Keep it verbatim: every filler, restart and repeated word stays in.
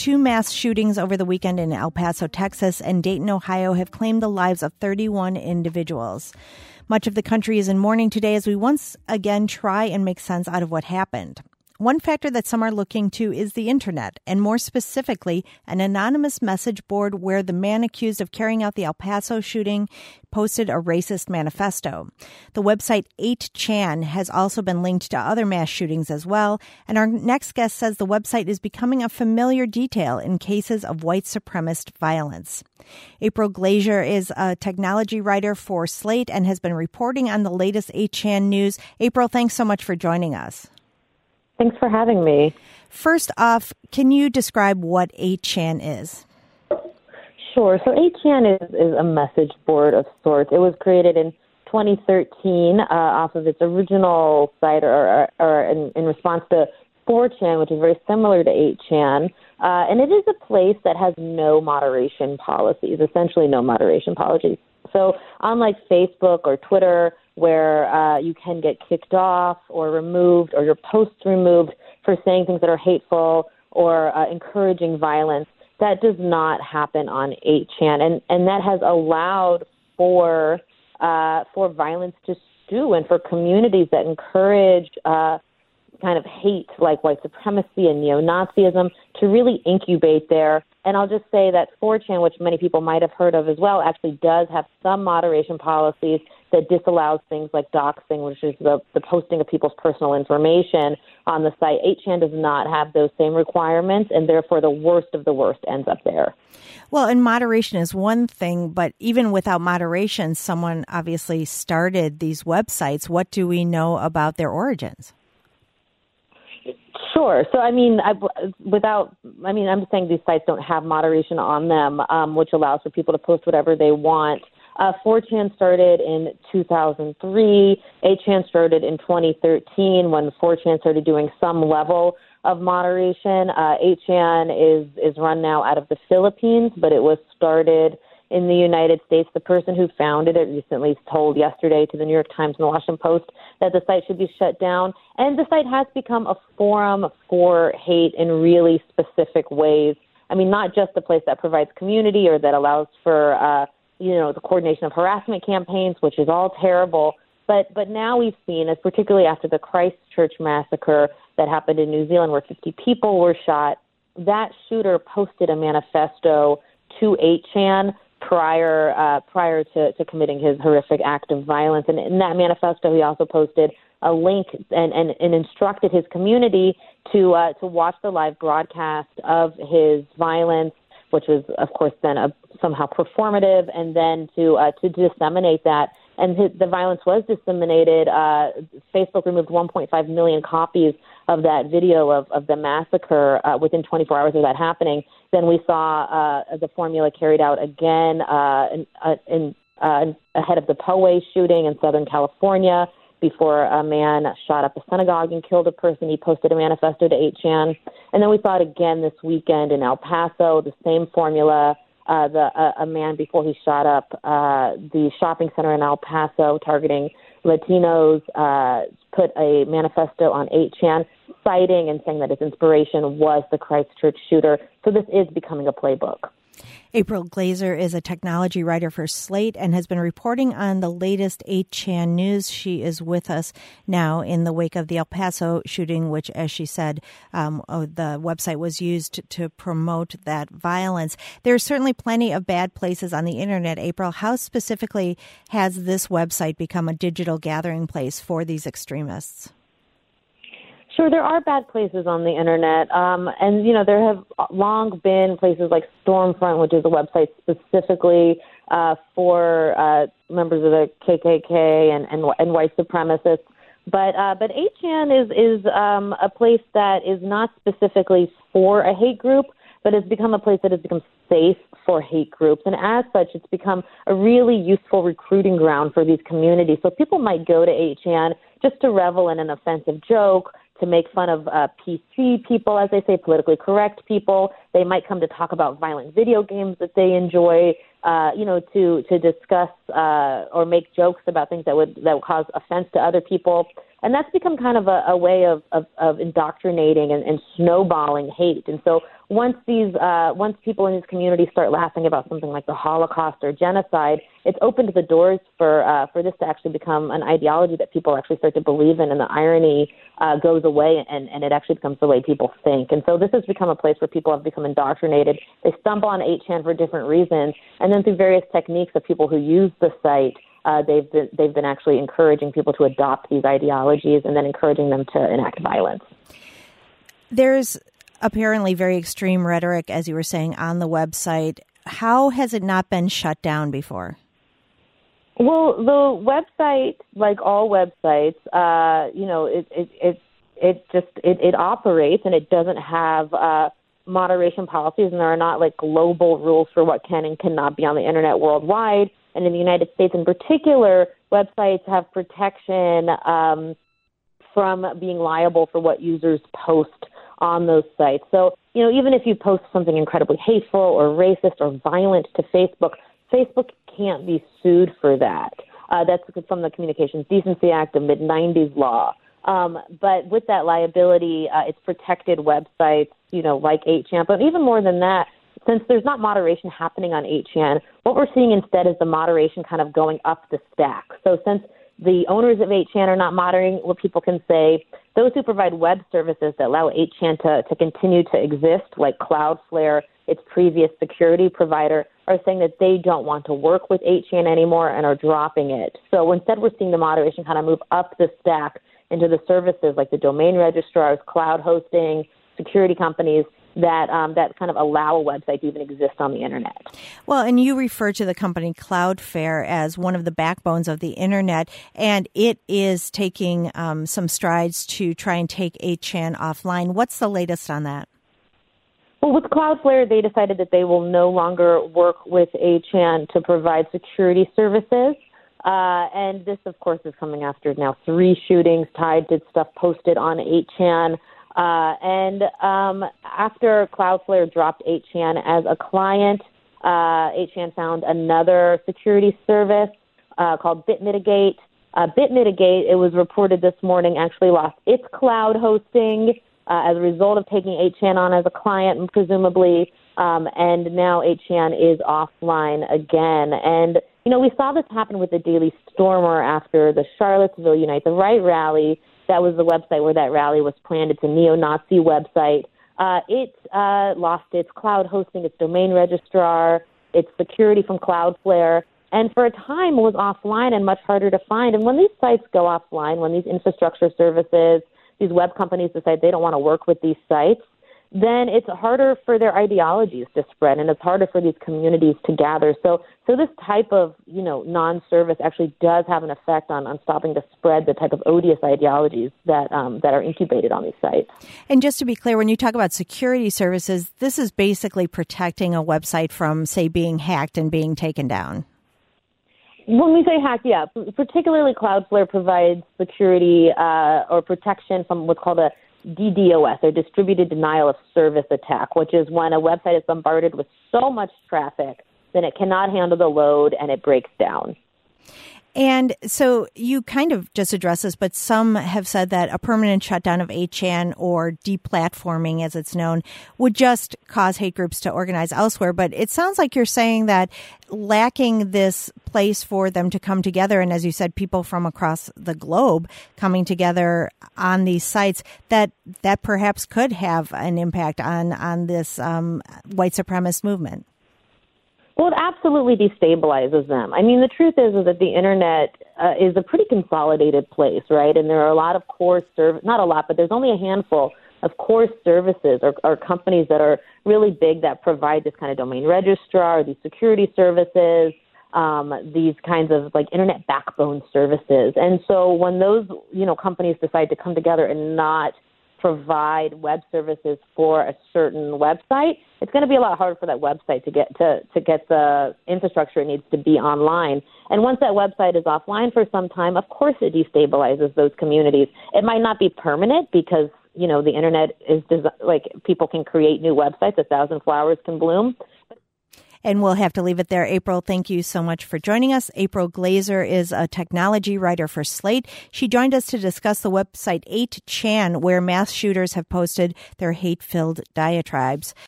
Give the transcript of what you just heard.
Two mass shootings over the weekend in El Paso, Texas, and Dayton, Ohio have claimed the lives of thirty-one individuals. Much of the country is in mourning today as we once again try and make sense out of what happened. One factor that some are looking to is the internet, and more specifically, an anonymous message board where the man accused of carrying out the El Paso shooting posted a racist manifesto. The website eight chan has also been linked to other mass shootings as well, and our next guest says the website is becoming a familiar detail in cases of white supremacist violence. April Glazer is a technology writer for Slate and has been reporting on the latest eight chan news. April, thanks so much for joining us. Thanks for having me. First off, can you describe what eight chan is? Sure. So eight chan is, is a message board of sorts. It was created in twenty thirteen uh, off of its original site or, or, or in, in response to four chan, which is very similar to eight chan. Uh, and it is a place that has no moderation policies, essentially no moderation policies. So unlike Facebook or Twitter, where uh, you can get kicked off or removed or your posts removed for saying things that are hateful or uh, encouraging violence, that does not happen on eight chan. And, and that has allowed for uh, for violence to stew and for communities that encourage uh, kind of hate like white supremacy and neo-Nazism to really incubate there. And I'll just say that four chan, which many people might have heard of as well, actually does have some moderation policies that disallows things like doxing, which is the, the posting of people's personal information on the site. eight chan does not have those same requirements, and therefore the worst of the worst ends up there. Well, and moderation is one thing, but even without moderation, someone obviously started these websites. What do we know about their origins? Sure. So, I mean, I, without, I mean, I'm just saying these sites don't have moderation on them, um, which allows for people to post whatever they want. Uh, four chan started in two thousand three. eight chan started in twenty thirteen when four chan started doing some level of moderation. Uh, eight chan is, is run now out of the Philippines, but it was started in the United States. The person who founded it recently told yesterday to the New York Times and the Washington Post that the site should be shut down. And the site has become a forum for hate in really specific ways. I mean, not just a place that provides community or that allows for, uh, you know, the coordination of harassment campaigns, which is all terrible. But but now we've seen, as particularly after the Christchurch massacre that happened in New Zealand where fifty people were shot, that shooter posted a manifesto to eight chan prior uh, prior to, to committing his horrific act of violence. And in that manifesto, he also posted a link and, and, and instructed his community to uh, to watch the live broadcast of his violence, which was, of course, then a, somehow performative, and then to uh, to disseminate that. And his, the violence was disseminated. Uh, Facebook removed one point five million copies of that video of, of the massacre uh, within twenty-four hours of that happening. Then we saw uh, the formula carried out again uh, in, uh, in, uh, ahead of the Poway shooting in Southern California before a man shot up a synagogue and killed a person. He posted a manifesto to eight chan. And then we saw it again this weekend in El Paso, the same formula. Uh, the uh, a man before he shot up uh, the shopping center in El Paso targeting Latinos uh, put a manifesto on eight chan citing and saying that his inspiration was the Christchurch shooter. So this is becoming a playbook. April Glazer is a technology writer for Slate and has been reporting on the latest eight chan news. She is with us now in the wake of the El Paso shooting, which, as she said, um, oh, the website was used to promote that violence. There's certainly plenty of bad places on the internet. April, how specifically has this website become a digital gathering place for these extremists? Sure, there are bad places on the internet. Um, and, you know, there have long been places like Stormfront, which is a website specifically uh, for uh, members of the K K K and, and, and white supremacists. But uh, but eight chan is, is um, a place that is not specifically for a hate group, but it's become a place that has become safe for hate groups. And as such, it's become a really useful recruiting ground for these communities. So people might go to eight chan just to revel in an offensive joke, to make fun of uh, P C people, as they say, politically correct people. They might come to talk about violent video games that they enjoy. uh, you know, to to discuss uh, or make jokes about things that would that would cause offense to other people. And that's become kind of a, a way of, of, of indoctrinating and, and snowballing hate. And so once these uh, once people in these communities start laughing about something like the Holocaust or genocide, it's opened the doors for uh, for this to actually become an ideology that people actually start to believe in, and the irony uh, goes away, and, and it actually becomes the way people think. And so this has become a place where people have become indoctrinated. They stumble on eight chan for different reasons, and then through various techniques of people who use the site, Uh, they've been, they've been actually encouraging people to adopt these ideologies and then encouraging them to enact violence. There's apparently very extreme rhetoric, as you were saying, on the website. How has it not been shut down before? Well, the website, like all websites, uh, you know, it it it, it just it, it operates, and it doesn't have uh, moderation policies, and there are not like global rules for what can and cannot be on the internet worldwide. And in the United States in particular, websites have protection um, from being liable for what users post on those sites. So, you know, even if you post something incredibly hateful or racist or violent to Facebook, Facebook can't be sued for that. Uh, that's from the Communications Decency Act, a mid nineties law. Um, but with that liability, uh, it's protected websites, you know, like eight chan. But even more than that, since there's not moderation happening on eight chan, what we're seeing instead is the moderation kind of going up the stack. So since the owners of eight chan are not moderating what people can say, those who provide web services that allow eight chan to, to continue to exist, like Cloudflare, its previous security provider, are saying that they don't want to work with eight chan anymore and are dropping it. So instead we're seeing the moderation kind of move up the stack into the services like the domain registrars, cloud hosting, security companies, that um, that kind of allow a website to even exist on the internet. Well, and you refer to the company Cloudflare as one of the backbones of the internet, and it is taking um, some strides to try and take eight chan offline. What's the latest on that? Well, with Cloudflare, they decided that they will no longer work with eight chan to provide security services. Uh, and this, of course, is coming after now three shootings tied to stuff posted on eight chan. Uh, and um, after Cloudflare dropped eight chan as a client, uh, eight chan found another security service uh, called BitMitigate. Uh, BitMitigate, it was reported this morning, actually lost its cloud hosting uh, as a result of taking eight chan on as a client, presumably, um, and now eight chan is offline again. And, you know, we saw this happen with the Daily Stormer after the Charlottesville Unite the Right rally. That was the website where that rally was planned. It's a neo-Nazi website. Uh, it uh, lost its cloud hosting, its domain registrar, its security from Cloudflare, and for a time was offline and much harder to find. And when these sites go offline, when these infrastructure services, these web companies decide they don't want to work with these sites, then it's harder for their ideologies to spread, and it's harder for these communities to gather. So so this type of, you know, non-service actually does have an effect on, on stopping the spread, the type of odious ideologies that um, that are incubated on these sites. And just to be clear, when you talk about security services, this is basically protecting a website from, say, being hacked and being taken down. When we say hack, yeah, particularly Cloudflare provides security uh, or protection from what's called a D DoS, or distributed denial of service attack, which is when a website is bombarded with so much traffic then it cannot handle the load and it breaks down. And so you kind of just addressed this, but some have said that a permanent shutdown of eight chan, or deplatforming as it's known, would just cause hate groups to organize elsewhere. But it sounds like you're saying that lacking this place for them to come together, and as you said, people from across the globe coming together on these sites, that that perhaps could have an impact on, on this um, white supremacist movement. Well, it absolutely destabilizes them. I mean, the truth is, is that the internet uh, is a pretty consolidated place, right? And there are a lot of core service, not a lot, but there's only a handful of core services or, or companies that are really big that provide this kind of domain registrar, these security services, um, these kinds of like internet backbone services. And so when those, you know, companies decide to come together and not provide web services for a certain website, it's going to be a lot harder for that website to get to, to get the infrastructure it needs to be online. And once that website is offline for some time, of course it destabilizes those communities. It might not be permanent because, you know, the internet is desi- like people can create new websites, a thousand flowers can bloom. And we'll have to leave it there. April, thank you so much for joining us. April Glazer is a technology writer for Slate. She joined us to discuss the website eight chan, where mass shooters have posted their hate-filled diatribes.